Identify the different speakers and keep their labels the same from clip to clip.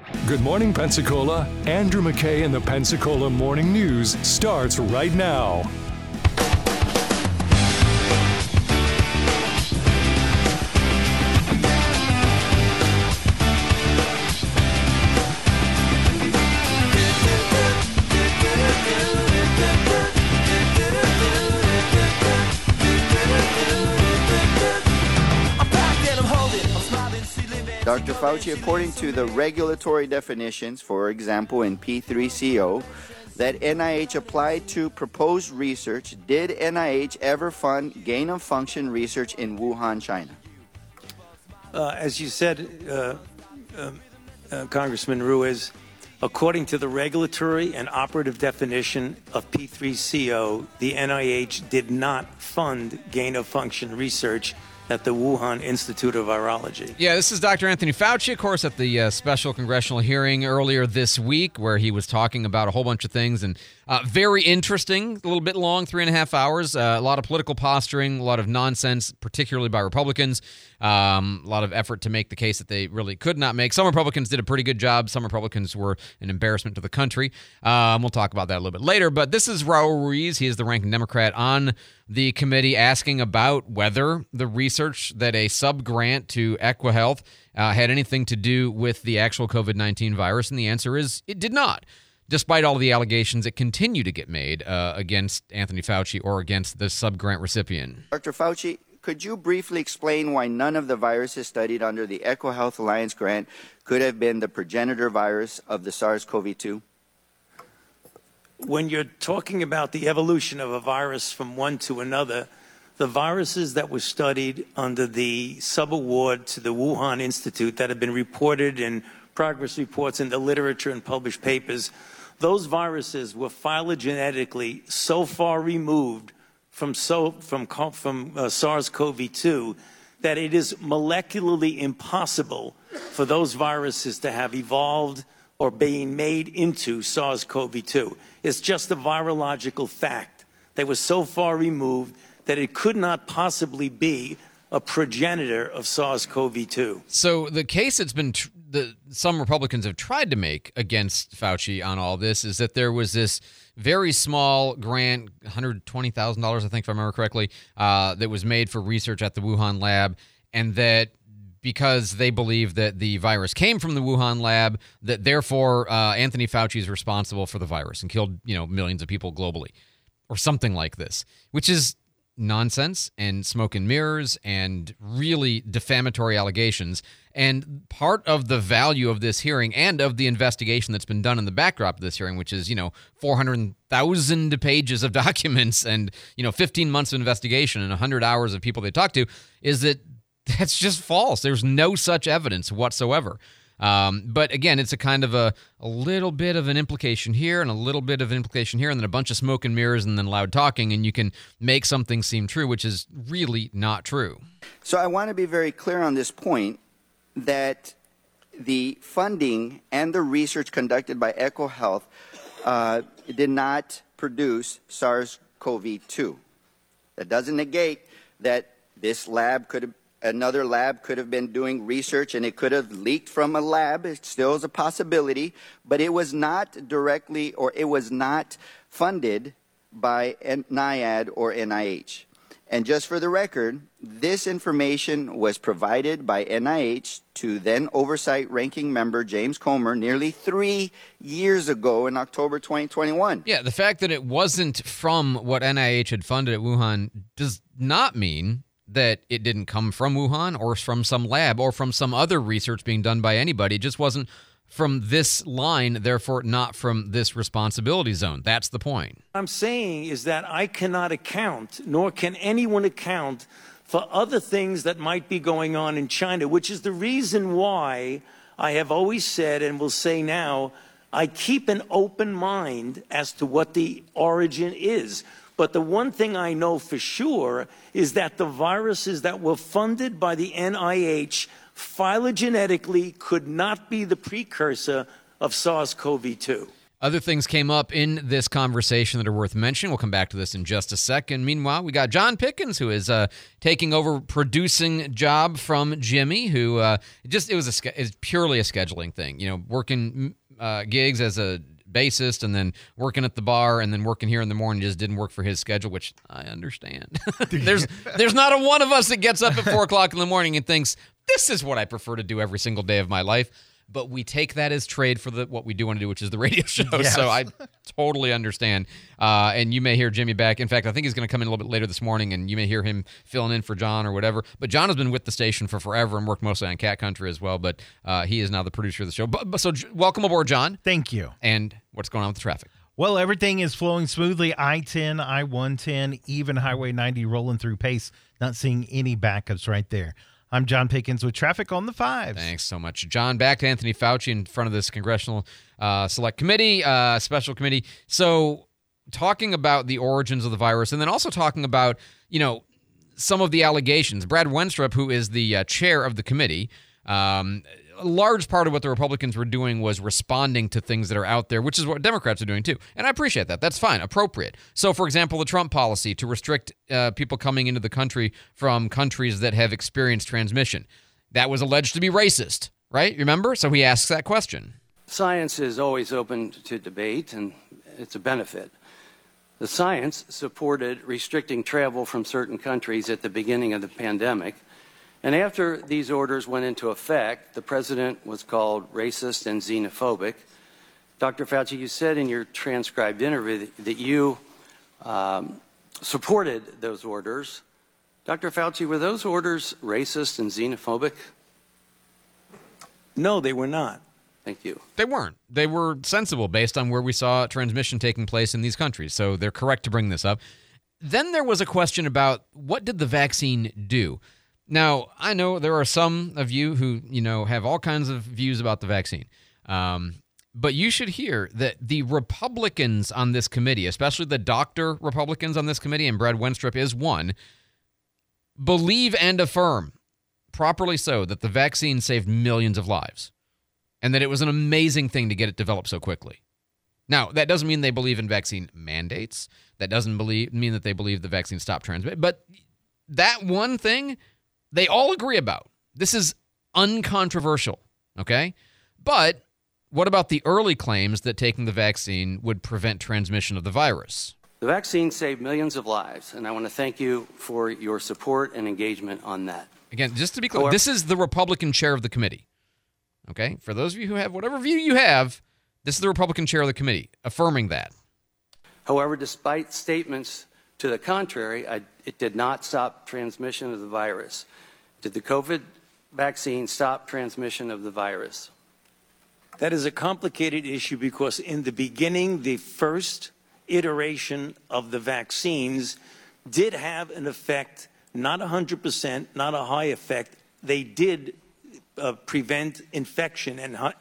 Speaker 1: Good morning, Pensacola. Andrew McKay and the Pensacola Morning News starts right now.
Speaker 2: Dr. Fauci, according to the regulatory definitions, for example, in P3CO, that NIH applied to proposed research, did NIH ever fund gain-of-function research in Wuhan, China?
Speaker 3: As you said, Congressman Ruiz, according to the regulatory and operative definition of P3CO, the NIH did not fund gain-of-function research at the Wuhan Institute of Virology.
Speaker 4: Yeah, this is Dr. Anthony Fauci, of course, at the special congressional hearing earlier this week where he was talking about a whole bunch of things and very interesting, a little bit long, 3.5 hours, a lot of political posturing, a lot of nonsense, particularly by Republicans, a lot of effort to make the case that they really could not make. Some Republicans did a pretty good job. Some Republicans were an embarrassment to the country. We'll talk about that a little bit later, but this is Raul Ruiz. He is the ranking Democrat on the committee, asking about whether the research that a sub-grant to EquiHealth had anything to do with the actual COVID-19 virus, and the answer is it did not, despite all of the allegations that continue to get made against Anthony Fauci or against the sub-grant recipient.
Speaker 2: Dr. Fauci, could you briefly explain why none of the viruses studied under the EquiHealth Alliance grant could have been the progenitor virus of the SARS-CoV-2?
Speaker 3: When you're talking about the evolution of a virus from one to another, the viruses that were studied under the subaward to the Wuhan Institute that have been reported in progress reports in the literature and published papers, those viruses were phylogenetically so far removed from SARS-CoV-2 that it is molecularly impossible for those viruses to have evolved or being made into SARS-CoV-2. It's just a virological fact. They were so far removed that it could not possibly be a progenitor of SARS-CoV-2.
Speaker 4: So the case that's been some Republicans have tried to make against Fauci on all this is that there was this very small grant, $120,000, I think, if I remember correctly, that was made for research at the Wuhan lab, and that because they believe that the virus came from the Wuhan lab, that therefore Anthony Fauci is responsible for the virus and killed, millions of people globally, or something like this, which is nonsense and smoke and mirrors and really defamatory allegations. And part of the value of this hearing and of the investigation that's been done in the backdrop of this hearing, which is, 400,000 pages of documents and, 15 months of investigation and 100 hours of people they talked to, is that that's just false. There's no such evidence whatsoever. But again, it's a kind of a little bit of an implication here and a little bit of an implication here and then a bunch of smoke and mirrors and then loud talking, and you can make something seem true, which is really not true.
Speaker 2: So I want to be very clear on this point that the funding and the research conducted by EquiHealth did not produce SARS-CoV-2. That doesn't negate that another lab could have been doing research and it could have leaked from a lab. It still is a possibility, but it was not directly or it was not funded by NIAID or NIH. And just for the record, this information was provided by NIH to then Oversight Ranking Member James Comer nearly 3 years ago in October 2021.
Speaker 4: Yeah, the fact that it wasn't from what NIH had funded at Wuhan does not mean that it didn't come from Wuhan or from some lab or from some other research being done by anybody. It just wasn't from this line, therefore not from this responsibility zone. That's the point.
Speaker 3: What I'm saying is that I cannot account, nor can anyone account, for other things that might be going on in China, which is the reason why I have always said and will say now, I keep an open mind as to what the origin is. But the one thing I know for sure is that the viruses that were funded by the NIH phylogenetically could not be the precursor of SARS-CoV-2.
Speaker 4: Other things came up in this conversation that are worth mentioning. We'll come back to this in just a second. Meanwhile, we got John Pickens, who is taking over producing job from Jimmy, who it was purely a scheduling thing. You know, working gigs as a bassist and then working at the bar and then working here in the morning just didn't work for his schedule, which I understand. There's not a one of us that gets up at 4 o'clock in the morning and thinks, this is what I prefer to do every single day of my life. But we take that as trade for what we do want to do, which is the radio show. Yes. So I totally understand. And you may hear Jimmy back. In fact, I think he's going to come in a little bit later this morning, and you may hear him filling in for John or whatever. But John has been with the station for forever and worked mostly on Cat Country as well. But he is now the producer of the show. So welcome aboard, John.
Speaker 5: Thank you.
Speaker 4: And what's going on with the traffic?
Speaker 5: Well, everything is flowing smoothly. I-10, I-110, even Highway 90 rolling through pace. Not seeing any backups right there. I'm John Pickens with Traffic on the 5s.
Speaker 4: Thanks so much, John. Back to Anthony Fauci in front of this Congressional Select Committee, Special Committee. So talking about the origins of the virus and then also talking about, some of the allegations. Brad Wenstrup, who is the chair of the committee, a large part of what the Republicans were doing was responding to things that are out there, which is what Democrats are doing too. And I appreciate that. That's fine, appropriate. So, for example, the Trump policy to restrict people coming into the country from countries that have experienced transmission. That was alleged to be racist, right? Remember? So he asks that question.
Speaker 6: Science is always open to debate, and it's a benefit. The science supported restricting travel from certain countries at the beginning of the pandemic. And after these orders went into effect, the president was called racist and xenophobic. Dr. Fauci, you said in your transcribed interview that you supported those orders. Dr. Fauci, were those orders racist and xenophobic?
Speaker 3: No, they were not.
Speaker 6: Thank you.
Speaker 4: They weren't. They were sensible based on where we saw transmission taking place in these countries. So they're correct to bring this up. Then there was a question about what did the vaccine do? Now, I know there are some of you who, have all kinds of views about the vaccine. But you should hear that the Republicans on this committee, especially the doctor Republicans on this committee, and Brad Wenstrup is one, believe and affirm, properly so, that the vaccine saved millions of lives and that it was an amazing thing to get it developed so quickly. Now, that doesn't mean they believe in vaccine mandates. That doesn't mean that they believe the vaccine stopped transmission. But that one thing they all agree about. This is uncontroversial, okay? But what about the early claims that taking the vaccine would prevent transmission of the virus?
Speaker 6: The vaccine saved millions of lives, and I want to thank you for your support and engagement on that.
Speaker 4: Again, just to be clear, this is the Republican chair of the committee, okay? For those of you who have whatever view you have, this is the Republican chair of the committee affirming that.
Speaker 6: However, despite statements to the contrary, it did not stop transmission of the virus. Did the COVID vaccine stop transmission of the virus?
Speaker 3: That is a complicated issue because in the beginning, the first iteration of the vaccines did have an effect, not 100%, not a high effect. They did prevent infection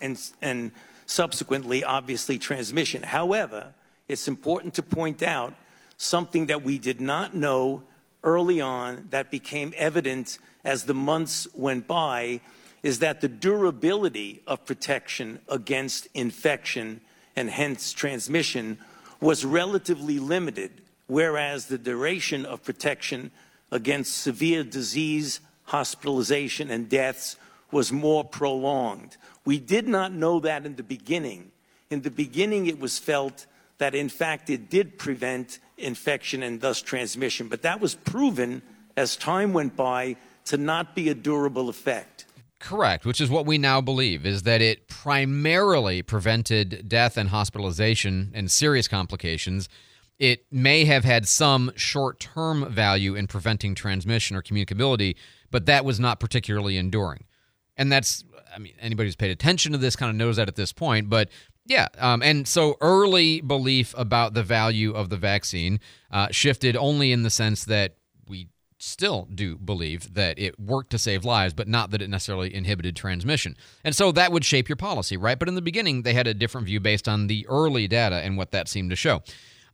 Speaker 3: and subsequently, obviously, transmission. However, it's important to point out something that we did not know early on that became evident as the months went by, is that the durability of protection against infection and hence transmission was relatively limited, whereas the duration of protection against severe disease, hospitalization, and deaths was more prolonged. We did not know that in the beginning. In the beginning, it was felt that, in fact, it did prevent infection and thus transmission. But that was proven as time went by to not be a durable effect.
Speaker 4: Correct, which is what we now believe, is that it primarily prevented death and hospitalization and serious complications. It may have had some short-term value in preventing transmission or communicability, but that was not particularly enduring. And that's, anybody who's paid attention to this kind of knows that at this point, but yeah, and so early belief about the value of the vaccine shifted only in the sense that we still do believe that it worked to save lives, but not that it necessarily inhibited transmission. And so that would shape your policy, right? But in the beginning, they had a different view based on the early data and what that seemed to show.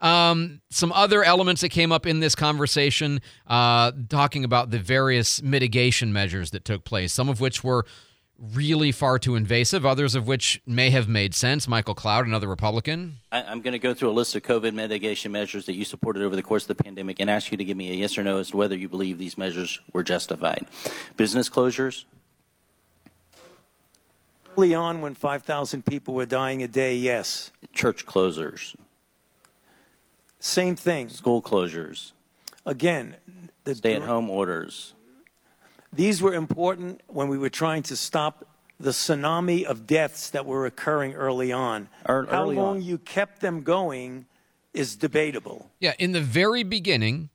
Speaker 4: Some other elements that came up in this conversation, talking about the various mitigation measures that took place, some of which were really far too invasive, others of which may have made sense. Michael Cloud, another Republican.
Speaker 7: I'm going to go through a list of COVID mitigation measures that you supported over the course of the pandemic and ask you to give me a yes or no as to whether you believe these measures were justified. Business closures.
Speaker 3: Early on, when 5,000 people were dying a day, yes.
Speaker 7: Church closures.
Speaker 3: Same thing.
Speaker 7: School closures.
Speaker 3: Again,
Speaker 7: stay-at-home orders.
Speaker 3: These were important when we were trying to stop the tsunami of deaths that were occurring early on. How long you kept them going is debatable.
Speaker 4: Yeah, in the very beginning,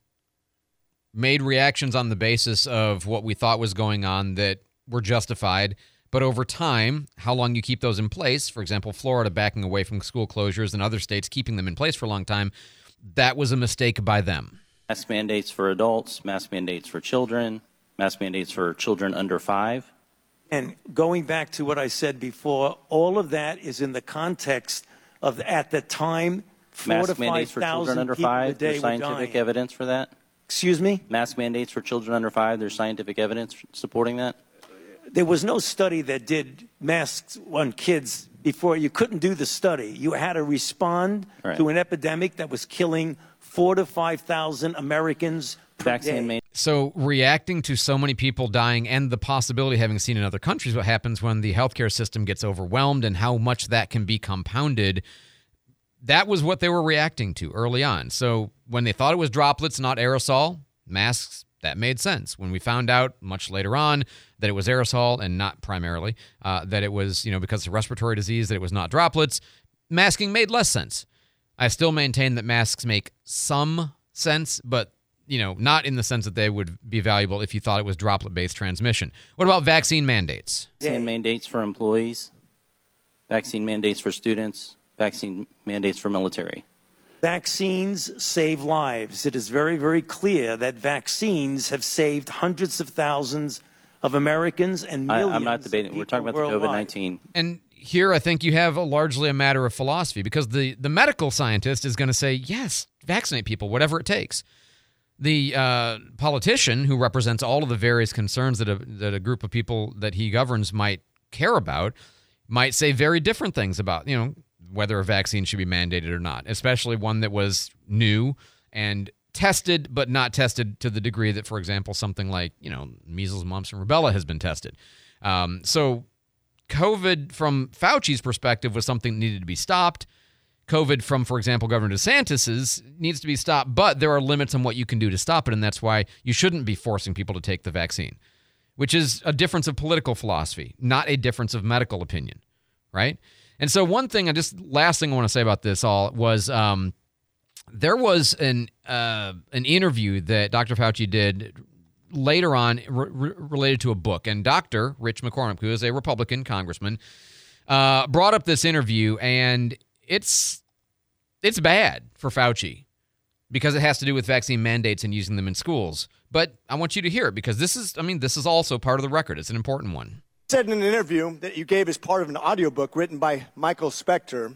Speaker 4: made reactions on the basis of what we thought was going on that were justified. But over time, how long you keep those in place, for example, Florida backing away from school closures and other states keeping them in place for a long time, that was a mistake by them.
Speaker 7: Mask mandates for adults, mask mandates for children, mask mandates for children under 5.
Speaker 3: And going back to what I said before, all of that is in the context of, at the time, 4,000 to 5,000
Speaker 7: mandates for children under 5, there's scientific evidence for that?
Speaker 3: Excuse me?
Speaker 7: Mask mandates for children under 5, there's scientific evidence supporting that?
Speaker 3: There was no study that did masks on kids before. You couldn't do the study. You had to respond to an epidemic that was killing 4,000 to 5,000 Americans per day.
Speaker 4: So reacting to so many people dying and the possibility, having seen in other countries, what happens when the healthcare system gets overwhelmed and how much that can be compounded, that was what they were reacting to early on. So when they thought it was droplets, not aerosol, masks, that made sense. When we found out much later on that it was aerosol and not primarily, that it was, because of respiratory disease, that it was not droplets, masking made less sense. I still maintain that masks make some sense, but, not in the sense that they would be valuable if you thought it was droplet-based transmission. What about vaccine mandates?
Speaker 7: Vaccine mandates for employees, vaccine mandates for students, vaccine mandates for military.
Speaker 3: Vaccines save lives. It is very, very clear that vaccines have saved hundreds of thousands of Americans and millions.
Speaker 7: I'm not debating. We're talking about the COVID-19.
Speaker 4: And here I think you have largely a matter of philosophy, because the medical scientist is going to say, yes, vaccinate people, whatever it takes. The politician who represents all of the various concerns that a group of people that he governs might care about might say very different things about, whether a vaccine should be mandated or not, especially one that was new and tested, but not tested to the degree that, for example, something like, measles, mumps, and rubella has been tested. So COVID, from Fauci's perspective, was something that needed to be stopped. COVID from, for example, Governor DeSantis's needs to be stopped, but there are limits on what you can do to stop it, and that's why you shouldn't be forcing people to take the vaccine, which is a difference of political philosophy, not a difference of medical opinion, right? And so last thing I want to say about this all was there was an interview that Dr. Fauci did later on related to a book, and Dr. Rich McCormick, who is a Republican congressman, brought up this interview, and it's bad for Fauci because it has to do with vaccine mandates and using them in schools. But I want you to hear it because this is also part of the record. It's an important one.
Speaker 8: Said in an interview that you gave as part of an audiobook written by Michael Specter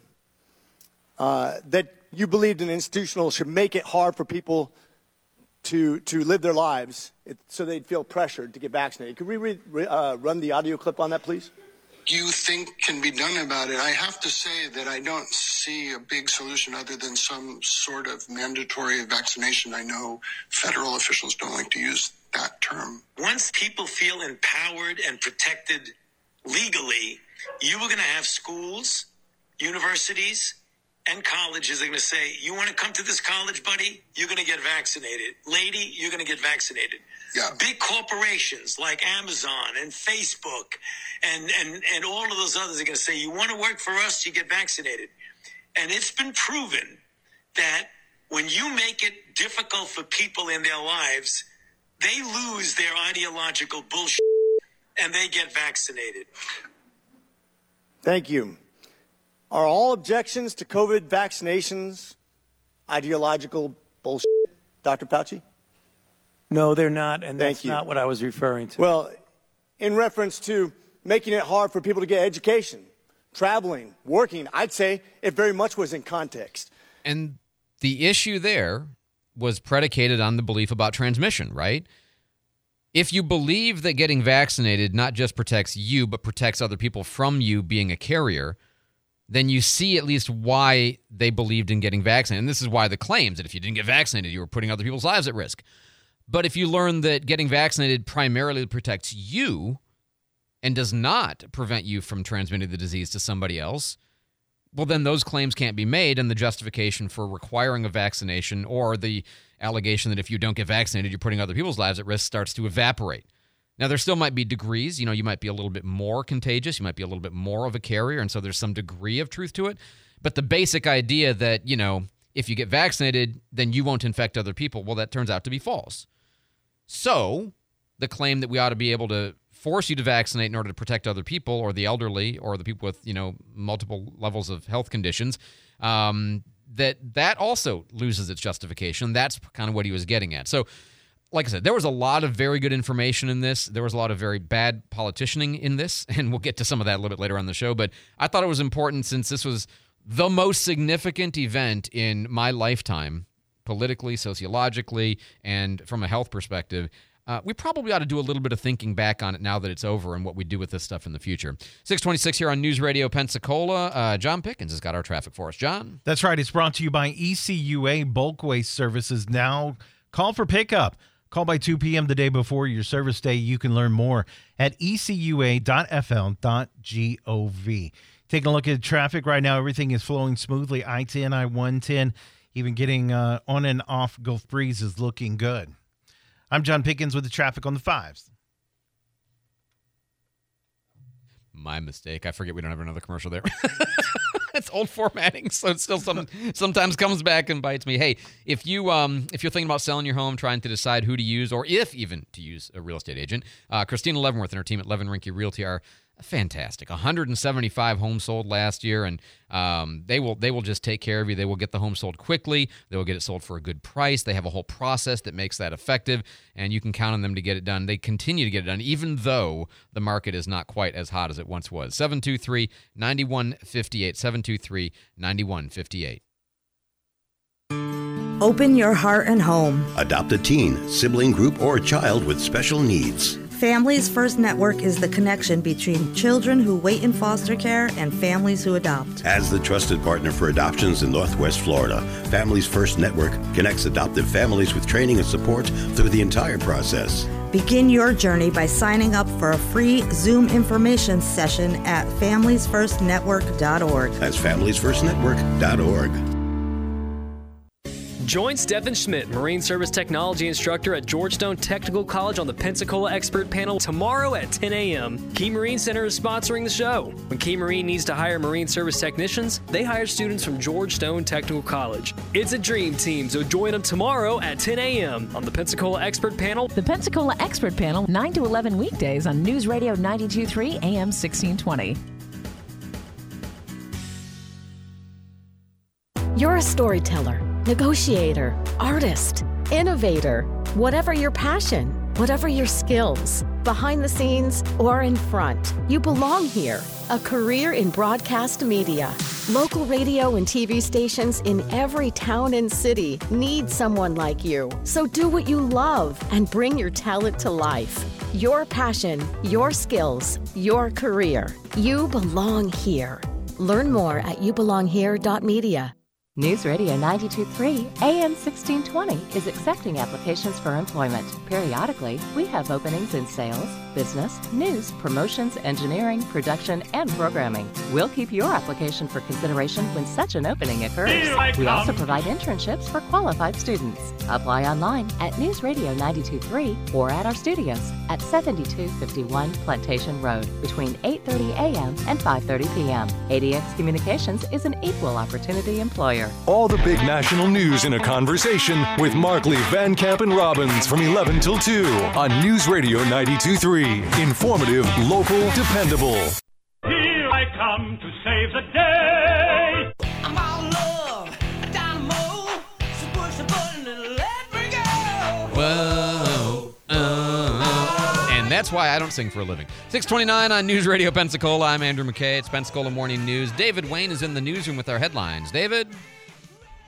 Speaker 8: that you believed an institutional should make it hard for people to live their lives so they'd feel pressured to get vaccinated. Could we run the audio clip on that, please?
Speaker 9: You think can be done about it? I have to say that I don't see a big solution other than some sort of mandatory vaccination. I know federal officials don't like to use that term.
Speaker 10: Once people feel empowered and protected legally, you are going to have schools, universities, and colleges are going to say, you want to come to this college, buddy? You're going to get vaccinated. Lady, you're going to get vaccinated.
Speaker 9: Yeah.
Speaker 10: Big corporations like Amazon and Facebook and all of those others are going to say, you want to work for us, you get vaccinated. And it's been proven that when you make it difficult for people in their lives, they lose their ideological bullshit and they get vaccinated.
Speaker 8: Thank you. Are all objections to COVID vaccinations ideological bullshit, Dr. Fauci?
Speaker 3: No, they're not, and that's not what I was referring to.
Speaker 8: Well, in reference to making it hard for people to get education, traveling, working, I'd say it very much was in context.
Speaker 4: And the issue there was predicated on the belief about transmission, right? If you believe that getting vaccinated not just protects you, but protects other people from you being a carrier, then you see at least why they believed in getting vaccinated. And this is why the claims that if you didn't get vaccinated, you were putting other people's lives at risk. But if you learn that getting vaccinated primarily protects you and does not prevent you from transmitting the disease to somebody else, well, then those claims can't be made, and the justification for requiring a vaccination or the allegation that if you don't get vaccinated, you're putting other people's lives at risk starts to evaporate. Now, there still might be degrees. You might be a little bit more contagious. You might be a little bit more of a carrier, and so there's some degree of truth to it. But the basic idea that, if you get vaccinated, then you won't infect other people, well, that turns out to be false. So the claim that we ought to be able to force you to vaccinate in order to protect other people or the elderly or the people with, multiple levels of health conditions, that also loses its justification. That's kind of what he was getting at. So, like I said, there was a lot of very good information in this. There was a lot of very bad politicianing in this, and we'll get to some of that a little bit later on the show. But I thought it was important since this was the most significant event in my lifetime, politically, sociologically, and from a health perspective. We probably ought to do a little bit of thinking back on it now that it's over and what we do with this stuff in the future. 626 here on News Radio Pensacola. John Pickens has got our traffic for us. John?
Speaker 5: That's right. It's brought to you by ECUA Bulk Waste Services. Now call for pickup. Call by 2 p.m. the day before your service day. You can learn more at ecua.fl.gov. Taking a look at traffic right now, everything is flowing smoothly. I-10, I-110, even getting on and off Gulf Breeze is looking good. I'm John Pickens with the traffic on the 5s.
Speaker 4: My mistake. I forget we don't have another commercial there. It's old formatting, so it still sometimes comes back and bites me. Hey, if you're thinking about selling your home, trying to decide who to use, or if even to use a real estate agent, Christina Leavenworth and her team at Levin Rinke Realty are fantastic. 175 homes sold last year, and they will just take care of you. They will get the home sold quickly. They will get it sold for a good price. They have a whole process that makes that effective, and you can count on them to get it done. They continue to get it done, even though the market is not quite as hot as it once was. 723-9158. 723-9158.
Speaker 11: Open your heart and home.
Speaker 12: Adopt a teen, sibling group, or child with special needs.
Speaker 11: Families First Network is the connection between children who wait in foster care and families who adopt.
Speaker 12: As the trusted partner for adoptions in Northwest Florida, Families First Network connects adoptive families with training and support through the entire process.
Speaker 11: Begin your journey by signing up for a free Zoom information session at familiesfirstnetwork.org.
Speaker 12: That's familiesfirstnetwork.org.
Speaker 13: Join Stephen Schmidt, Marine Service Technology Instructor at Georgetown Technical College on the Pensacola Expert Panel tomorrow at 10 a.m. Key Marine Center is sponsoring the show. When Key Marine needs to hire Marine Service technicians, they hire students from Georgetown Technical College. It's a dream team, so join them tomorrow at 10 a.m. on the Pensacola Expert Panel.
Speaker 14: The Pensacola Expert Panel, 9 to 11 weekdays on News Radio 92.3 AM 1620.
Speaker 15: You're a storyteller, negotiator, artist, innovator. Whatever your passion, whatever your skills, behind the scenes or in front, you belong here. A career in broadcast media. Local radio and TV stations in every town and city need someone like you. So do what you love and bring your talent to life. Your passion, your skills, your career. You belong here. Learn more at youbelonghere.media.
Speaker 16: News Radio 92.3 AM 1620 is accepting applications for employment. Periodically, we have openings in sales, business, news, promotions, engineering, production, and programming. We'll keep your application for consideration when such an opening occurs. We also provide internships for qualified students. Apply online at News Radio 92.3 or at our studios at 7251 Plantation Road between 8:30 a.m. and 5:30 p.m. ADX Communications is an equal opportunity employer.
Speaker 1: All the big national news in a conversation with Markley, Van Camp, and Robbins from 11 till 2 on News Radio 92.3. Informative, local, dependable.
Speaker 17: Here I come to save the day. I'm all love, a dynamo. So push the button and let me go.
Speaker 4: Whoa. And that's why I don't sing for a living. 6:29 on News Radio Pensacola. I'm Andrew McKay. It's Pensacola Morning News. David Wayne is in the newsroom with our headlines. David?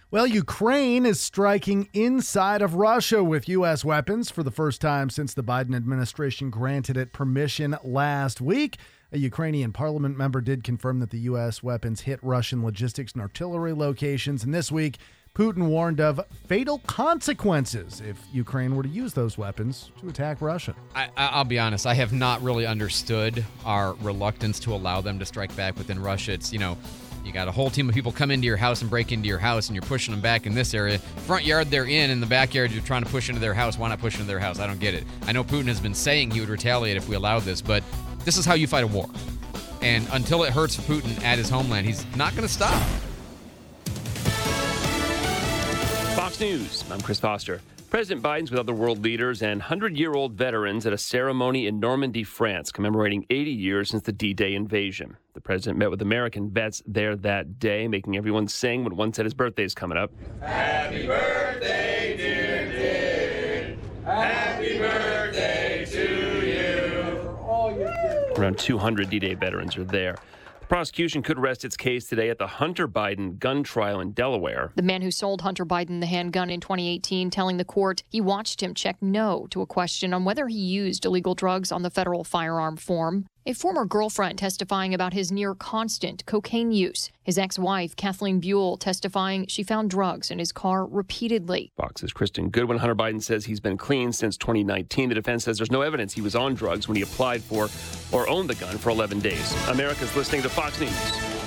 Speaker 18: Well, Ukraine is striking inside of Russia with U.S. weapons for the first time since the Biden administration granted it permission last week. A Ukrainian parliament member did confirm that the U.S. weapons hit Russian logistics and artillery locations. And this week, Putin warned of fatal consequences if Ukraine were to use those weapons to attack Russia.
Speaker 4: I'll be honest, I have not really understood our reluctance to allow them to strike back within Russia. It's, you got a whole team of people come into your house and break into your house, and you're pushing them back in this area. Front yard, they're in the backyard, you're trying to push into their house. Why not push into their house? I don't get it. I know Putin has been saying he would retaliate if we allowed this, but this is how you fight a war. And until it hurts Putin at his homeland, he's not going to stop.
Speaker 19: Fox News, I'm Chris Foster. President Biden's with other world leaders and 100-year-old veterans at a ceremony in Normandy, France, commemorating 80 years since the D-Day invasion. The president met with American vets there that day, making everyone sing when one said his birthday's coming up.
Speaker 17: Happy birthday, dear Dick. Happy birthday to you.
Speaker 19: Around 200 D-Day veterans are there. The prosecution could rest its case today at the Hunter Biden gun trial in Delaware.
Speaker 20: The man who sold Hunter Biden the handgun in 2018 telling the court he watched him check no to a question on whether he used illegal drugs on the federal firearm form. A former girlfriend testifying about his near-constant cocaine use. His ex-wife, Kathleen Buell, testifying she found drugs in his car repeatedly.
Speaker 19: Fox's Kristen Goodwin. Hunter Biden says he's been clean since 2019. The defense says there's no evidence he was on drugs when he applied for or owned the gun for 11 days. America's listening to Fox News.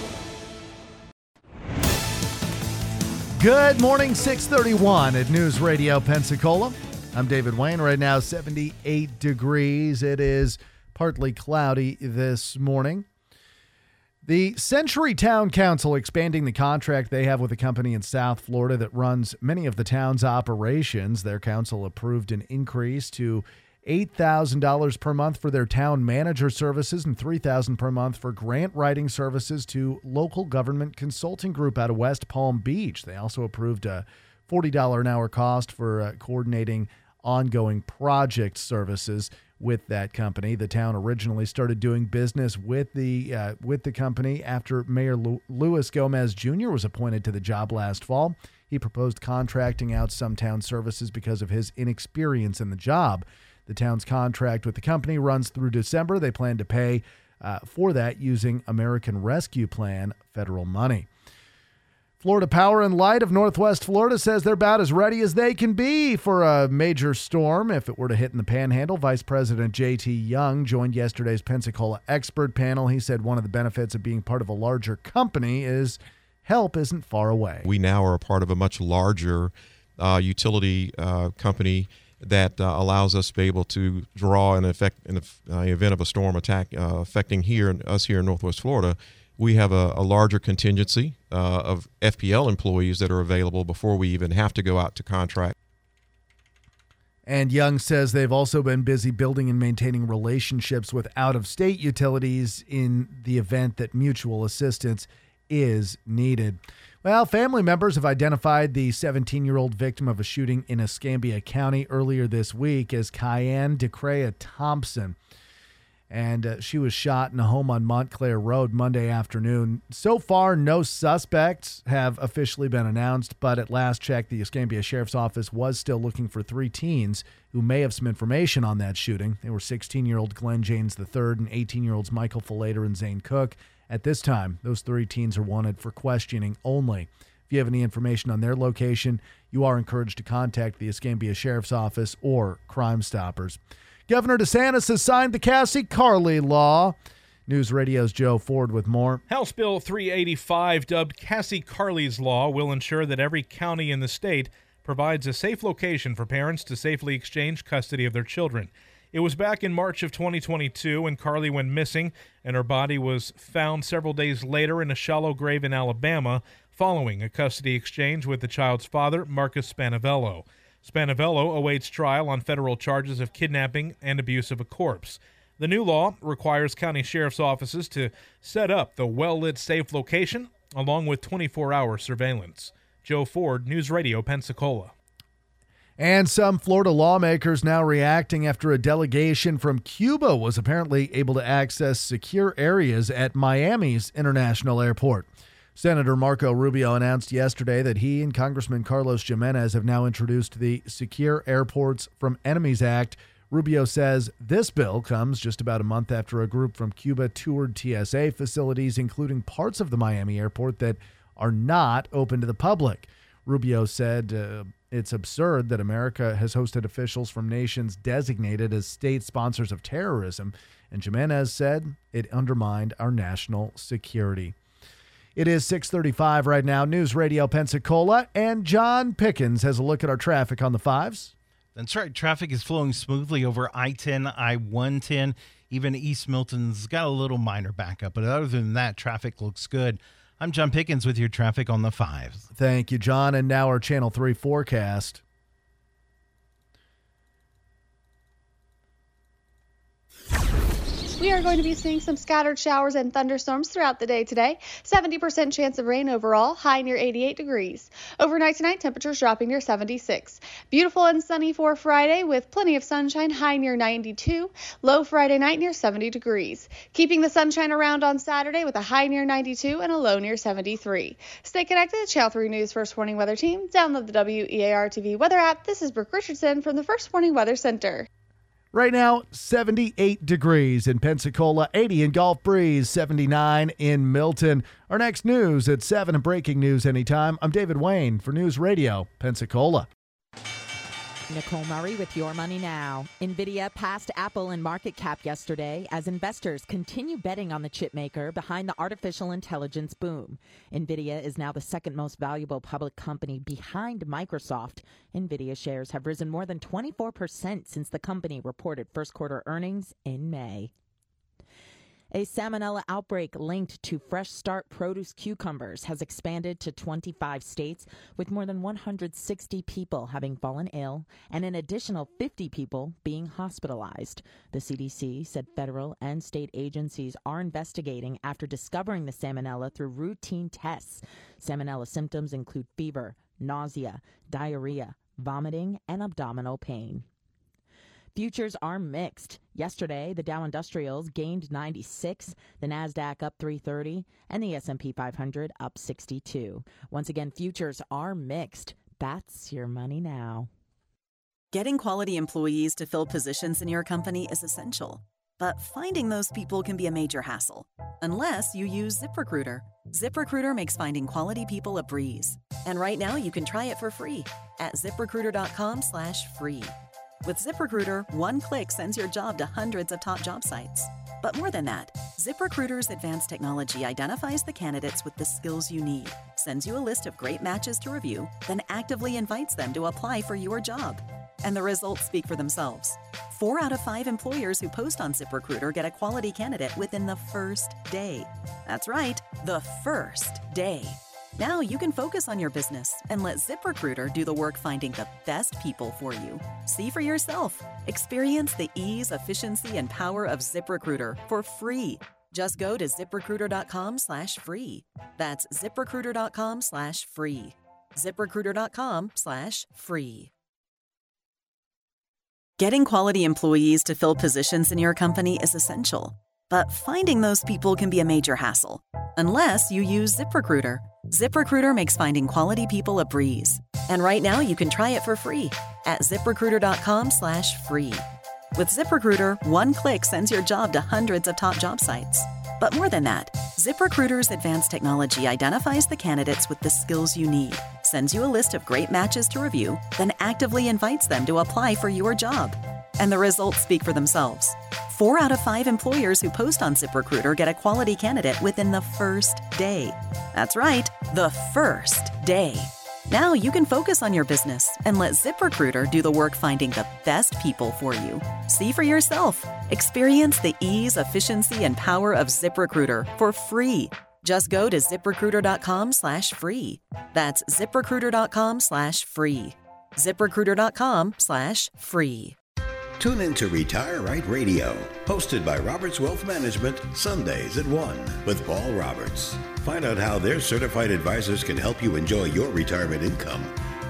Speaker 18: Good morning, 631 at News Radio Pensacola. I'm David Wayne. Right now, 78 degrees. It is partly cloudy this morning. The Century Town Council expanding the contract they have with a company in South Florida that runs many of the town's operations. Their council approved an increase to $8,000 per month for their town manager services and $3,000 per month for grant writing services to local government consulting group out of West Palm Beach. They also approved a $40 an hour cost for coordinating ongoing project services with that company. The town originally started doing business with the company after Mayor Luis Gomez Jr. was appointed to the job last fall. He proposed contracting out some town services because of his inexperience in the job. The town's contract with the company runs through December. They plan to pay for that using American Rescue Plan federal money. Florida Power and Light of Northwest Florida says they're about as ready as they can be for a major storm if it were to hit in the Panhandle. Vice President J.T. Young joined yesterday's Pensacola expert panel. He said one of the benefits of being part of a larger company is help isn't far away.
Speaker 21: We now are a part of a much larger utility company that allows us to be able to draw in the event of a storm attack affecting us here in Northwest Florida. We have a larger contingency of FPL employees that are available before we even have to go out to contract.
Speaker 18: And Young says they've also been busy building and maintaining relationships with out-of-state utilities in the event that mutual assistance is needed. Well, family members have identified the 17-year-old victim of a shooting in Escambia County earlier this week as Kyan DeCrea Thompson. And she was shot in a home on Montclair Road Monday afternoon. So far, no suspects have officially been announced, but at last check, the Escambia Sheriff's Office was still looking for 3 teens who may have some information on that shooting. They were 16-year-old Glenn Janes III and 18-year-olds Michael Falater and Zane Cook. At this time, those 3 teens are wanted for questioning only. If you have any information on their location, you are encouraged to contact the Escambia Sheriff's Office or Crime Stoppers. Governor DeSantis has signed the Cassie Carley law. News Radio's Joe Ford with more.
Speaker 22: House Bill 385, dubbed Cassie Carley's Law, will ensure that every county in the state provides a safe location for parents to safely exchange custody of their children. It was back in March of 2022 when Carley went missing, and her body was found several days later in a shallow grave in Alabama following a custody exchange with the child's father, Marcus Spanavello. Spanavello awaits trial on federal charges of kidnapping and abuse of a corpse. The new law requires county sheriff's offices to set up the well-lit safe location along with 24-hour surveillance. Joe Ford, News Radio, Pensacola.
Speaker 18: And some Florida lawmakers now reacting after a delegation from Cuba was apparently able to access secure areas at Miami's International Airport. Senator Marco Rubio announced yesterday that he and Congressman Carlos Gimenez have now introduced the Secure Airports from Enemies Act. Rubio says this bill comes just about a month after a group from Cuba toured TSA facilities, including parts of the Miami airport that are not open to the public. Rubio said it's absurd that America has hosted officials from nations designated as state sponsors of terrorism, and Gimenez said it undermined our national security. It is 6:35 right now. News Radio Pensacola, and John Pickens has a look at our traffic on the 5s.
Speaker 5: That's right. Traffic is flowing smoothly over I-10, I-110. Even East Milton's got a little minor backup, but other than that, traffic looks good. I'm John Pickens with your traffic on the 5s.
Speaker 18: Thank you, John. And now our Channel 3 forecast.
Speaker 2: We are going to be seeing some scattered showers and thunderstorms throughout the day today. 70% chance of rain overall, high near 88 degrees. Overnight tonight, temperatures dropping near 76. Beautiful and sunny for Friday with plenty of sunshine, high near 92. Low Friday night near 70 degrees. Keeping the sunshine around on Saturday with a high near 92 and a low near 73. Stay connected to Channel 3 News First Warning Weather Team. Download the WEAR TV weather app. This is Brooke Richardson from the First Warning Weather Center.
Speaker 18: Right now, 78 degrees in Pensacola, 80 in Gulf Breeze, 79 in Milton. Our next news at 7 and breaking news anytime. I'm David Wayne for News Radio Pensacola.
Speaker 6: Nicole Murray with Your Money Now. NVIDIA passed Apple in market cap yesterday as investors continue betting on the chipmaker behind the artificial intelligence boom. NVIDIA is now the second most valuable public company behind Microsoft. NVIDIA shares have risen more than 24% since the company reported first quarter earnings in May. A salmonella outbreak linked to Fresh Start produce cucumbers has expanded to 25 states, with more than 160 people having fallen ill and an additional 50 people being hospitalized. The CDC said federal and state agencies are investigating after discovering the salmonella through routine tests. Salmonella symptoms include fever, nausea, diarrhea, vomiting, and abdominal pain. Futures are mixed. Yesterday, the Dow Industrials gained 96, the Nasdaq up 330, and the S&P 500 up 62. Once again, futures are mixed. That's Your Money Now.
Speaker 23: Getting quality employees to fill positions in your company is essential, but finding those people can be a major hassle, unless you use ZipRecruiter. ZipRecruiter makes finding quality people a breeze. And right now, you can try it for free at ZipRecruiter.com/free. With ZipRecruiter, one click sends your job to hundreds of top job sites. But more than that, ZipRecruiter's advanced technology identifies the candidates with the skills you need, sends you a list of great matches to review, then actively invites them to apply for your job. And the results speak for themselves. 4 out of 5 employers who post on ZipRecruiter get a quality candidate within the first day. That's right, the first day. Now you can focus on your business and let ZipRecruiter do the work finding the best people for you. See for yourself. Experience the ease, efficiency, and power of ZipRecruiter for free. Just go to ZipRecruiter.com/free. That's ZipRecruiter.com/free. ZipRecruiter.com/free. Getting quality employees to fill positions in your company is essential, but finding those people can be a major hassle, unless you use ZipRecruiter. ZipRecruiter makes finding quality people a breeze. And right now, you can try it for free at ZipRecruiter.com/free. With ZipRecruiter, one click sends your job to hundreds of top job sites. But more than that, ZipRecruiter's advanced technology identifies the candidates with the skills you need, sends you a list of great matches to review, then actively invites them to apply for your job. And the results speak for themselves. 4 out of 5 employers who post on ZipRecruiter get a quality candidate within the first day. That's right, the first day. Now you can focus on your business and let ZipRecruiter do the work finding the best people for you. See for yourself. Experience the ease, efficiency, and power of ZipRecruiter for free. Just go to ZipRecruiter.com/free. That's ZipRecruiter.com/free. ZipRecruiter.com/free.
Speaker 12: Tune in to Retire Right Radio, hosted by Roberts Wealth Management, Sundays at 1 with Paul Roberts. Find out how their certified advisors can help you enjoy your retirement income.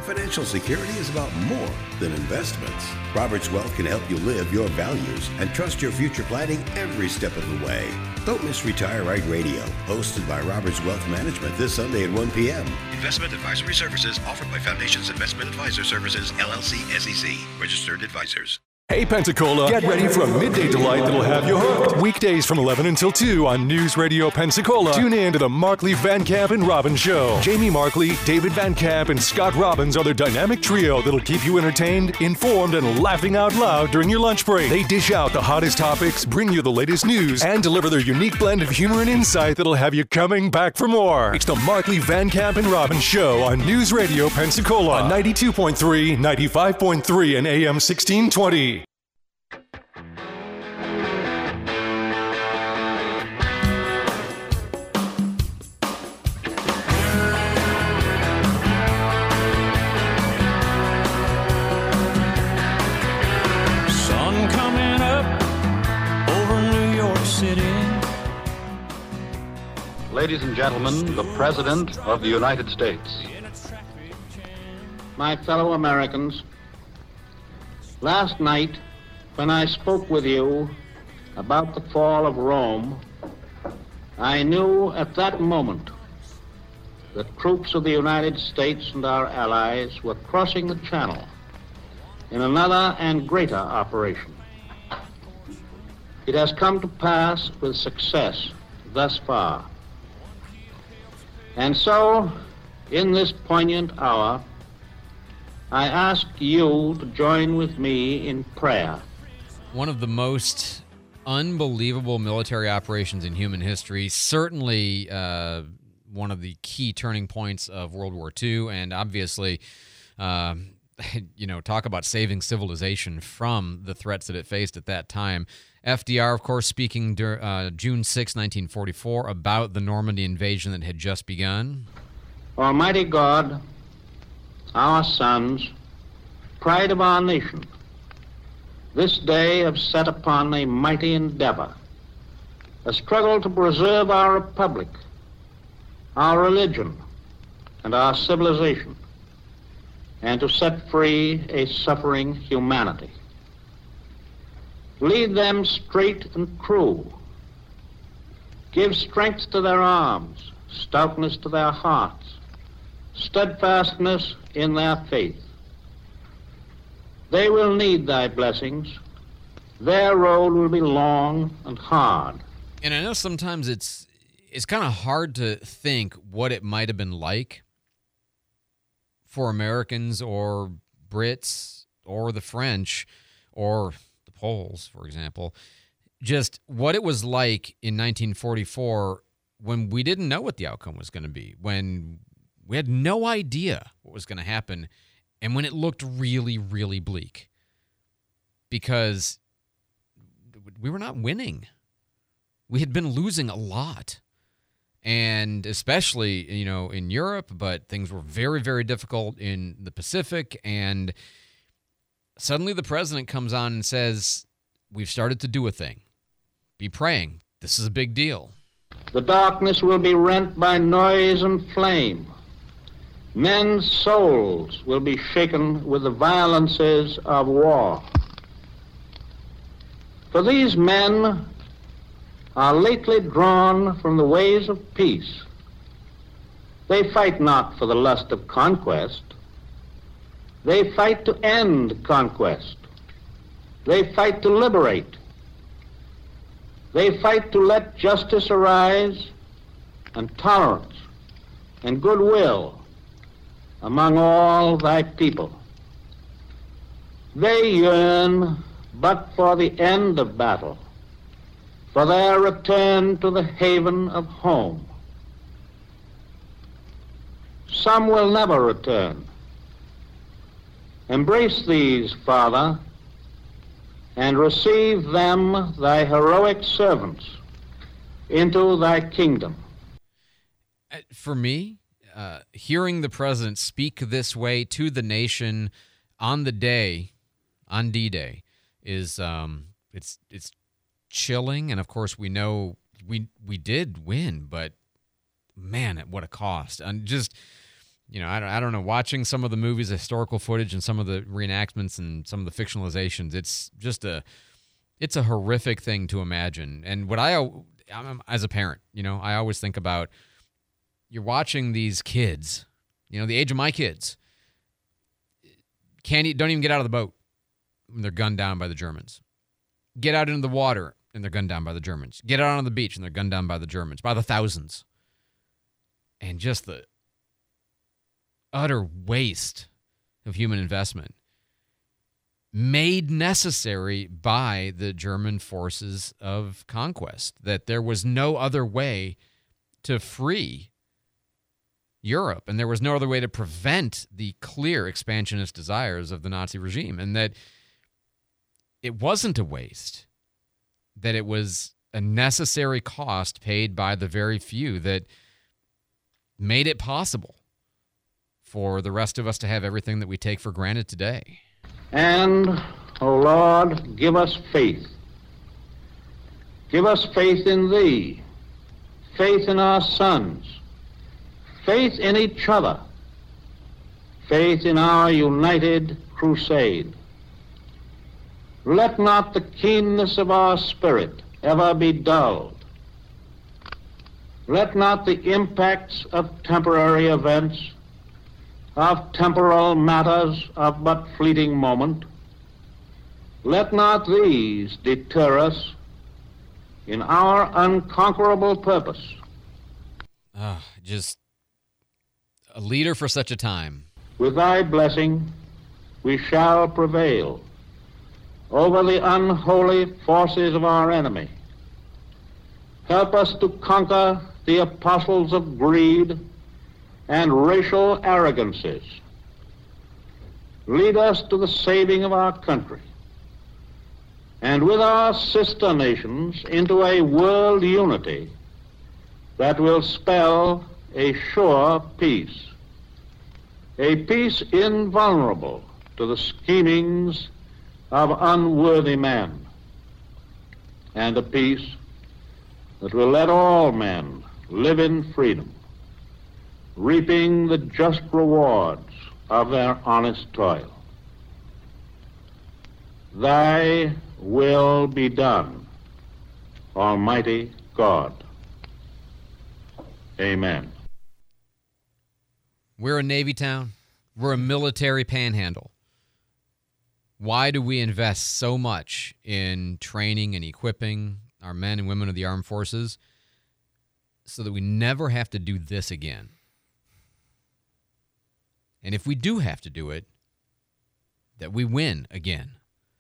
Speaker 12: Financial security is about more than investments. Roberts Wealth can help you live your values and trust your future planning every step of the way. Don't miss Retire Right Radio, hosted by Roberts Wealth Management this Sunday at 1 p.m.
Speaker 7: Investment advisory services offered by Foundations Investment Advisor Services, LLC, SEC. Registered advisors.
Speaker 1: Hey Pensacola, get ready for a midday delight that'll have you hooked. Weekdays from 11 until 2 on News Radio Pensacola. Tune in to the Markley, Van Camp, and Robbins Show. Jamie Markley, David Van Camp, and Scott Robbins are their dynamic trio that'll keep you entertained, informed, and laughing out loud during your lunch break. They dish out the hottest topics, bring you the latest news, and deliver their unique blend of humor and insight that'll have you coming back for more. It's the Markley, Van Camp, and Robbins Show on News Radio Pensacola on 92.3, 95.3, and AM 1620.
Speaker 9: Ladies and gentlemen, the President of the United States.
Speaker 10: My fellow Americans, last night when I spoke with you about the fall of Rome, I knew at that moment that troops of the United States and our allies were crossing the Channel in another and greater operation. It has come to pass with success thus far. And so, in this poignant hour, I ask you to join with me in prayer.
Speaker 4: One of the most unbelievable military operations in human history, certainly one of the key turning points of World War II, and obviously, talk about saving civilization from the threats that it faced at that time. FDR, of course, speaking June 6, 1944, about the Normandy invasion that had just begun.
Speaker 10: Almighty God, our sons, pride of our nation, this day have set upon a mighty endeavor, a struggle to preserve our republic, our religion, and our civilization, and to set free a suffering humanity. Lead them straight and true. Give strength to their arms, stoutness to their hearts, steadfastness in their faith. They will need thy blessings. Their road will be long and hard.
Speaker 4: And I know sometimes it's kind of hard to think what it might have been like for Americans or Brits or the French or the Poles, for example, just what it was like in 1944 when we didn't know what the outcome was going to be, when we had no idea what was going to happen, and when it looked really, really bleak because we were not winning. We had been losing a lot. And especially, in Europe, but things were very, very difficult in the Pacific. And suddenly the president comes on and says, we've started to do a thing. Be praying. This is a big deal.
Speaker 10: The darkness will be rent by noise and flame. Men's souls will be shaken with the violences of war. For these men are lately drawn from the ways of peace. They fight not for the lust of conquest. They fight to end conquest. They fight to liberate. They fight to let justice arise and tolerance and goodwill among all thy people. They yearn but for the end of battle, for their return to the haven of home. Some will never return. Embrace these, Father, and receive them, thy heroic servants, into thy kingdom.
Speaker 4: For me, hearing the president speak this way to the nation on the day, on D-Day, is it's chilling, and of course we know we did win, but man, at what a cost. And just I don't know, watching some of the movies, historical footage, and some of the reenactments and some of the fictionalizations, it's just it's a horrific thing to imagine. And what as a parent, I always think about, you're watching these kids, the age of my kids, don't even get out of the boat when they're gunned down by the Germans. Get out into the water and they're gunned down by the Germans. Get out on the beach and they're gunned down by the Germans, by the thousands. And just the utter waste of human investment made necessary by the German forces of conquest, that there was no other way to free Europe, and there was no other way to prevent the clear expansionist desires of the Nazi regime, and that it wasn't a waste, that it was a necessary cost paid by the very few that made it possible for the rest of us to have everything that we take for granted today.
Speaker 10: And, O Lord, give us faith. Give us faith in Thee, faith in our sons, faith in each other, faith in our united crusade. Let not the keenness of our spirit ever be dulled. Let not the impacts of temporary events, of temporal matters of but fleeting moment, let not these deter us in our unconquerable purpose.
Speaker 4: Just a leader for such a time.
Speaker 10: With Thy blessing, we shall prevail over the unholy forces of our enemy. Help us to conquer the apostles of greed and racial arrogances. Lead us to the saving of our country, and with our sister nations into a world unity that will spell a sure peace, a peace invulnerable to the schemings of unworthy men, and a peace that will let all men live in freedom, reaping the just rewards of their honest toil. Thy will be done, Almighty God. Amen.
Speaker 4: We're a Navy town. We're a military panhandle. Why do we invest so much in training and equipping our men and women of the armed forces? So that we never have to do this again. And if we do have to do it, that we win again.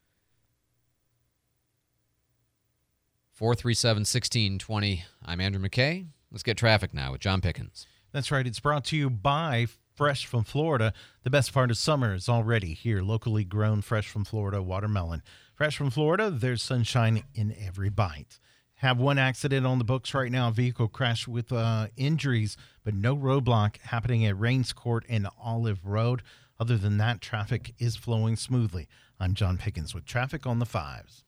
Speaker 4: 437-1620. I'm Andrew McKay. Let's get traffic now with John Pickens.
Speaker 5: That's right. It's brought to you by Fresh from Florida. The best part of summer is already here. Locally grown Fresh from Florida watermelon. Fresh from Florida, there's sunshine in every bite. Have one accident on the books right now, a vehicle crash with injuries, but no roadblock happening at Rains Court and Olive Road. Other than that, traffic is flowing smoothly. I'm John Pickens with traffic on the 5s.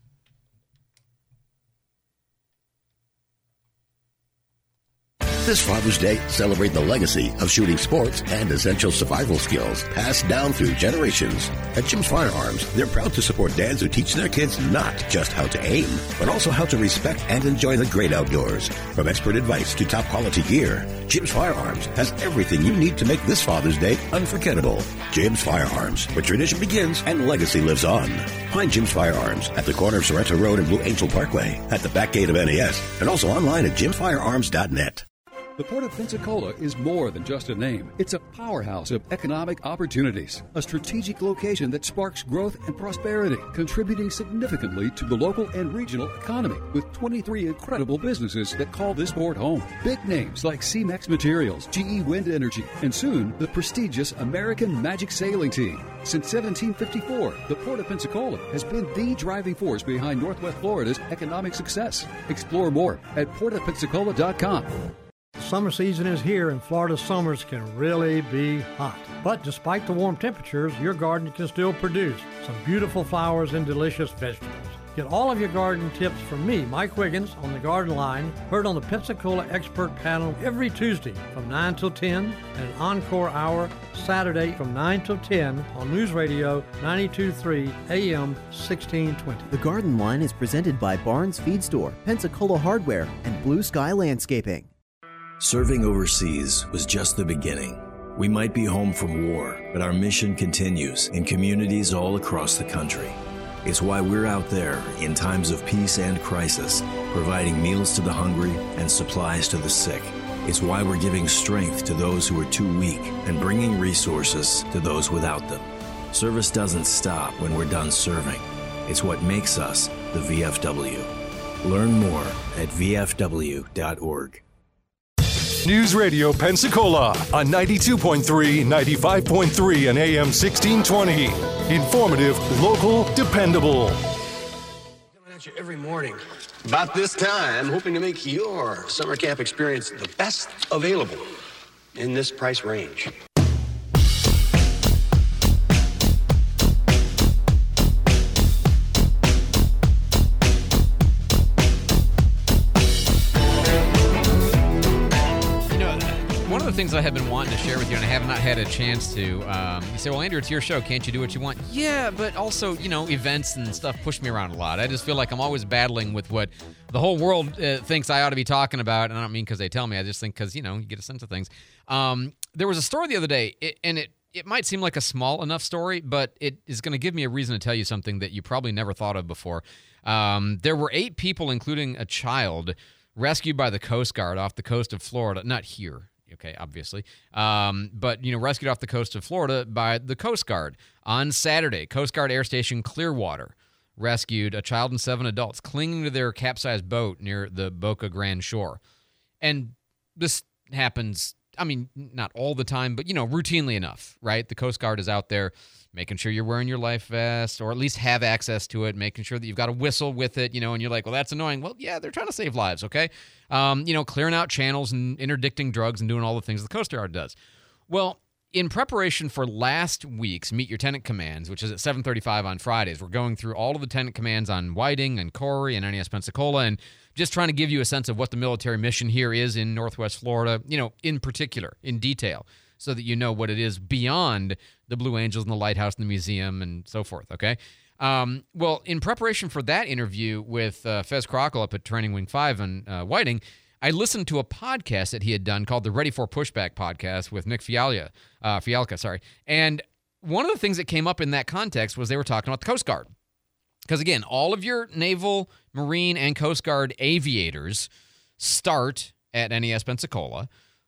Speaker 12: This Father's Day, celebrate the legacy of shooting sports and essential survival skills passed down through generations. At Jim's Firearms, they're proud to support dads who teach their kids not just how to aim, but also how to respect and enjoy the great outdoors. From expert advice to top quality gear, Jim's Firearms has everything you need to make this Father's Day unforgettable. Jim's Firearms, where tradition begins and legacy lives on. Find Jim's Firearms at the corner of Sorrento Road and Blue Angel Parkway, at the back gate of NAS, and also online at jimsfirearms.net.
Speaker 3: The Port of Pensacola is more than just a name. It's a powerhouse of economic opportunities, a strategic location that sparks growth and prosperity, contributing significantly to the local and regional economy, with 23 incredible businesses that call this port home. Big names like C-Mex Materials, GE Wind Energy, and soon the prestigious American Magic Sailing Team. Since 1754, the Port of Pensacola has been the driving force behind Northwest Florida's economic success. Explore more at portofpensacola.com.
Speaker 8: Summer season is here and Florida's summers can really be hot. But despite the warm temperatures, your garden can still produce some beautiful flowers and delicious vegetables. Get all of your garden tips from me, Mike Wiggins, on the Garden Line, heard on the Pensacola Expert Panel every Tuesday from 9 till 10, and an encore hour Saturday from 9 till 10 on News Radio 92.3 AM 1620.
Speaker 11: The Garden Line is presented by Barnes Feed Store, Pensacola Hardware, and Blue Sky Landscaping.
Speaker 13: Serving overseas was just the beginning. We might be home from war, but our mission continues in communities all across the country. It's why we're out there in times of peace and crisis, providing meals to the hungry and supplies to the sick. It's why we're giving strength to those who are too weak and bringing resources to those without them. Service doesn't stop when we're done serving. It's what makes us the VFW. Learn more at vfw.org.
Speaker 1: News Radio Pensacola on 92.3, 95.3 and AM 1620. Informative, local, dependable.
Speaker 14: Coming at you every morning. About this time, hoping to make your summer camp experience the best available in this price range.
Speaker 4: One of the things I have been wanting to share with you, and I have not had a chance to, you say, well, Andrew, it's your show. Can't you do what you want? Yeah, but also, events and stuff push me around a lot. I just feel like I'm always battling with what the whole world thinks I ought to be talking about. And I don't mean because they tell me. I just think because, you get a sense of things. There was a story the other day, and it might seem like a small enough story, but it is going to give me a reason to tell you something that you probably never thought of before. There were 8 people, including a child, rescued by the Coast Guard off the coast of Florida. Not here. Okay, obviously. But, rescued off the coast of Florida by the Coast Guard. On Saturday, Coast Guard Air Station Clearwater rescued a child and 7 adults clinging to their capsized boat near the Boca Grande shore. And this happens, not all the time, but, routinely enough, right? The Coast Guard is out there making sure you're wearing your life vest or at least have access to it, making sure that you've got a whistle with it, and you're like, well, that's annoying. Well, yeah, they're trying to save lives, okay? Clearing out channels and interdicting drugs and doing all the things the Coast Guard does. Well, in preparation for last week's Meet Your Tenant Commands, which is at 7:35 on Fridays, we're going through all of the tenant commands on Whiting and Corey and NES Pensacola and just trying to give you a sense of what the military mission here is in Northwest Florida, in particular, in detail, so that you know what it is beyond the Blue Angels and the Lighthouse and the museum and so forth, okay? Well, in preparation for that interview with Fez Crockle up at Training Wing 5 in Whiting, I listened to a podcast that he had done called the Ready for Pushback podcast with Nick Fialka. And one of the things that came up in that context was they were talking about the Coast Guard. Because, again, all of your Naval, Marine, and Coast Guard aviators start at NES Pensacola.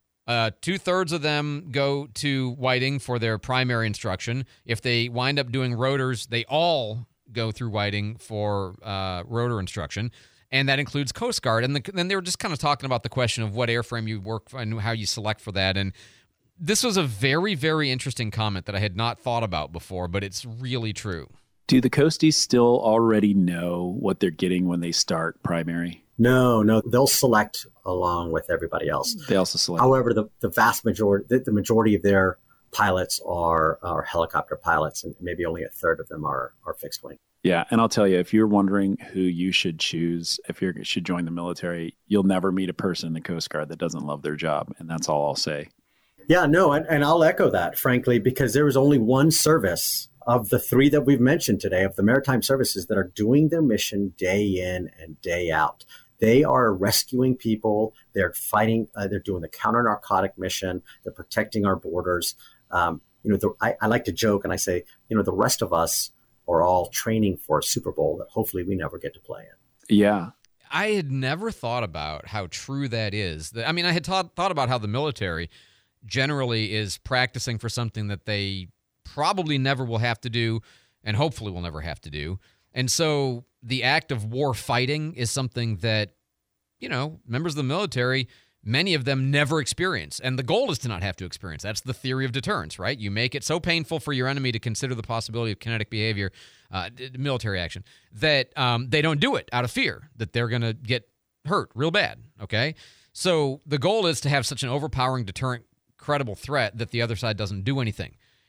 Speaker 4: 2/3 of them go to Whiting for their primary instruction. If they wind up doing rotors, they all go through Whiting for rotor instruction, and that includes Coast Guard. And then they were just kind of talking about the question of what airframe you work for and how you select for that. And this was a very, very interesting comment that I had not thought about before, but it's really true.
Speaker 24: Do the Coasties still already know what they're getting when they start primary?
Speaker 25: No, they'll select along with everybody else.
Speaker 24: They also select.
Speaker 25: However, the vast majority, the majority of their pilots are helicopter pilots, and maybe only 1/3 of them are fixed wing.
Speaker 24: Yeah, and I'll tell you, if you're wondering who you should choose, if you should join the military, you'll never meet a person in the Coast Guard that doesn't love their job, and that's all I'll say.
Speaker 25: Yeah, no, and I'll echo that, frankly, because there is only one service of the 3 that we've mentioned today, of the maritime services, that are doing their mission day in and day out. They are rescuing people. They're fighting. They're doing the counter-narcotic mission. They're protecting our borders. I like to joke, and I say, the rest of us are all training for a Super Bowl that hopefully we never get to play in.
Speaker 24: Yeah.
Speaker 4: I had never thought about how true that is. I mean, I had thought about how the military generally is practicing for something that they probably never will have to do and hopefully will never have to do. And so the act of war fighting is something that, members of the military, many of them never experience. And the goal is to not have to experience. That's the theory of deterrence, right? You make it so painful for your enemy to consider the possibility of kinetic behavior, military action, that they don't do it out of fear that they're going to get hurt real bad, okay? So the goal is to have such an overpowering deterrent, credible threat that the other side doesn't do anything.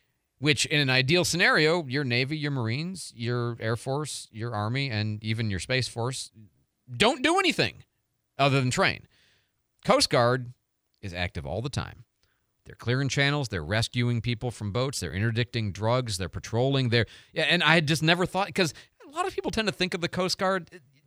Speaker 4: which in an ideal scenario, your Navy, your Marines, your Air Force, your Army, and even your Space Force don't do anything other than train. Coast Guard is active all the time. They're clearing channels. They're rescuing people from boats. They're interdicting drugs. They're patrolling. And I had just never thought, because a lot of people tend to think of the Coast Guard,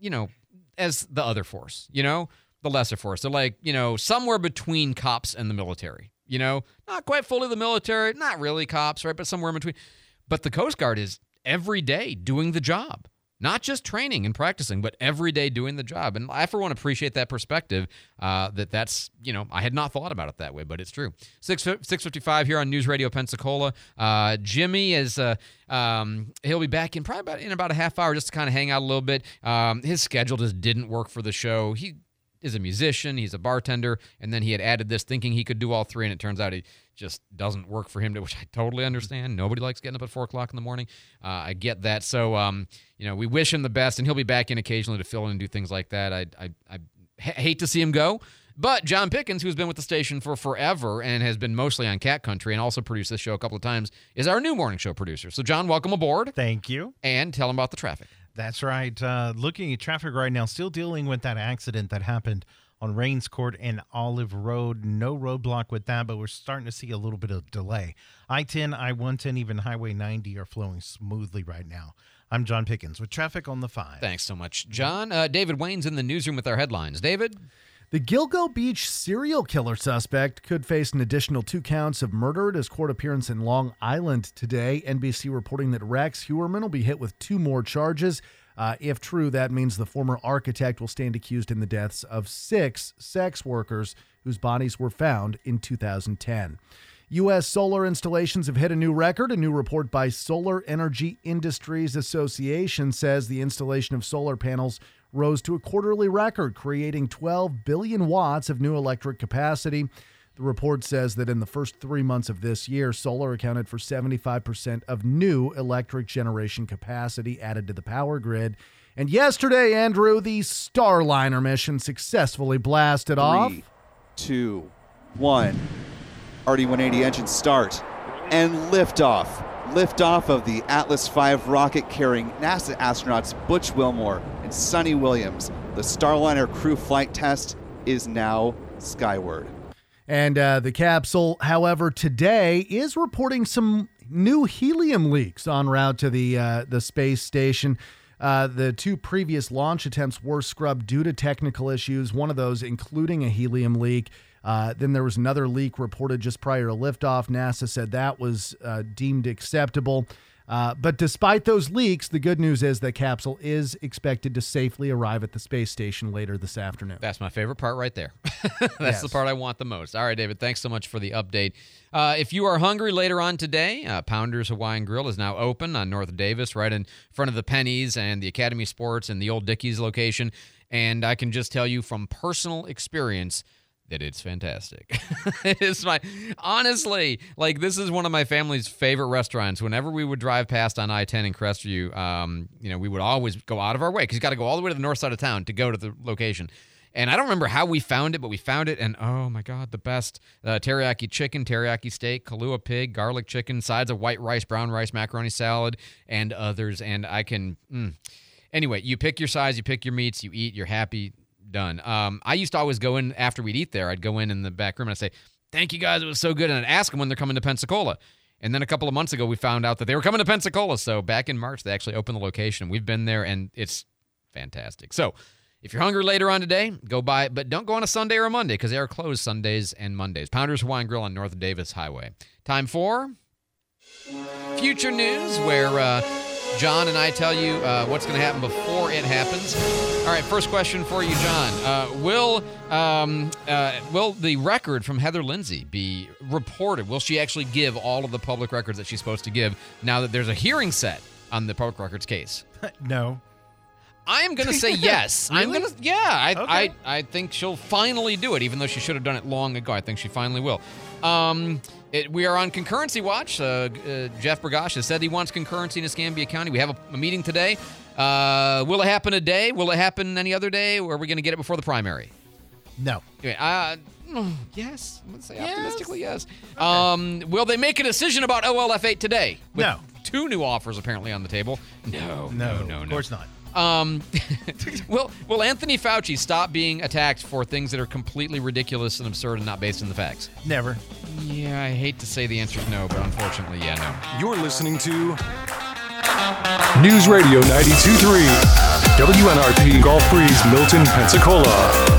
Speaker 4: as the other force, the lesser force. They're like, somewhere between cops and the military, not quite fully the military, not really cops, right? But somewhere in between. But the Coast Guard is every day doing the job. Not just training and practicing, but every day doing the job. And I, for one, appreciate that perspective, that's, I had not thought about it that way, but it's true. 6:55 here on News Radio Pensacola. Jimmy is, he'll be back in about a half hour just to kind of hang out a little bit. His schedule just didn't work for the show. He is a musician, he's a bartender, and then he had added this thinking he could do all three, and it turns out it just doesn't work for him, which I totally understand. Nobody likes getting up at 4 o'clock in the morning. I get that. So, we wish him the best, and he'll be back in occasionally to fill in and do things like that. I hate to see him go. But John Pickens, who's been with the station for forever and has been mostly on Cat Country and also produced this show a couple of times, is our new morning show producer. So, John, welcome aboard.
Speaker 5: Thank you.
Speaker 4: And tell him about the traffic.
Speaker 5: That's right. Looking at traffic right now, still dealing with that accident that happened on Rains Court and Olive Road. No roadblock with that, but we're starting to see a little bit of delay. I-10, I-110, even Highway 90 are flowing smoothly right now. I'm John Pickens with traffic on the 5.
Speaker 4: Thanks so much, John. David Wayne's in the newsroom with our headlines. David?
Speaker 18: The Gilgo Beach serial killer suspect could face an additional 2 counts of murder at his court appearance in Long Island today. NBC reporting that Rex Heuermann will be hit with 2 more charges. If true, that means the former architect will stand accused in the deaths of 6 sex workers whose bodies were found in 2010. U.S. solar installations have hit a new record. A new report by Solar Energy Industries Association says the installation of solar panels rose to a quarterly record, creating 12 billion watts of new electric capacity. The report says that in the first 3 months of this year, solar accounted for 75% of new electric generation capacity added to the power grid. And yesterday, Andrew, the Starliner mission successfully blasted off.
Speaker 15: 3, 2, 1. RD-180 engine start and liftoff. Liftoff of the Atlas V rocket carrying NASA astronauts Butch Wilmore and Sonny Williams. The Starliner crew flight test is now skyward.
Speaker 18: And the capsule, however, today is reporting some new helium leaks en route to the space station. The 2 previous launch attempts were scrubbed due to technical issues, one of those including a helium leak. Then there was another leak reported just prior to liftoff. NASA said that was deemed acceptable. But despite those leaks, the good news is the capsule is expected to safely arrive at the space station later this afternoon.
Speaker 4: That's my favorite part right there. That's the part I want the most. All right, David, thanks so much for the update. If you are hungry later on today, Pounders Hawaiian Grill is now open on North Davis, right in front of the Pennies and the Academy Sports and the Old Dickies location. And I can just tell you from personal experience that it's fantastic. It's honestly, this is one of my family's favorite restaurants. Whenever we would drive past on I-10 in Crestview, we would always go out of our way because you got to go all the way to the north side of town to go to the location. And I don't remember how we found it, but we found it, and oh my God, the best teriyaki chicken, teriyaki steak, Kahlua pig, garlic chicken, sides of white rice, brown rice, macaroni salad, and others. And I can, anyway, you pick your size, you pick your meats, you eat, you're happy. Done. I used to always go in after we'd eat there. I'd go in the back room and I'd say, "Thank you guys, it was so good." And I'd ask them when they're coming to Pensacola. And then a couple of months ago, we found out that they were coming to Pensacola. So back in March, they actually opened the location. We've been there, and it's fantastic. So if you're hungry later on today, go by, but don't go on a Sunday or a Monday because they are closed Sundays and Mondays. Pounders Hawaiian Grill on North Davis Highway. Time for Future News, where John and I tell you what's going to happen before it happens. All right, first question for you, John. Will the record from Heather Lindsay be reported? Will she actually give all of the public records that she's supposed to give now that there's a hearing set on the public records case?
Speaker 5: No.
Speaker 4: I am going to say yes.
Speaker 5: Really?
Speaker 4: I think she'll finally do it, even though she should have done it long ago. I think she finally will. We are on concurrency watch. Jeff Bergosh has said he wants concurrency in Escambia County. We have a meeting today. Will it happen today? Will it happen any other day? Or are we going to get it before the primary?
Speaker 5: No.
Speaker 4: Anyway, Yes. I'm going to say optimistically yes. Okay. Will they make a decision about OLF8 today? With
Speaker 5: No.
Speaker 4: 2 new offers apparently on the table. No.
Speaker 5: Of course not.
Speaker 4: Will Anthony Fauci stop being attacked for things that are completely ridiculous and absurd and not based in the facts?
Speaker 5: Never.
Speaker 4: Yeah, I hate to say the answer is no, but unfortunately, no.
Speaker 1: You're listening to News Radio 92.3 WNRP Gulf Breeze, Milton, Pensacola.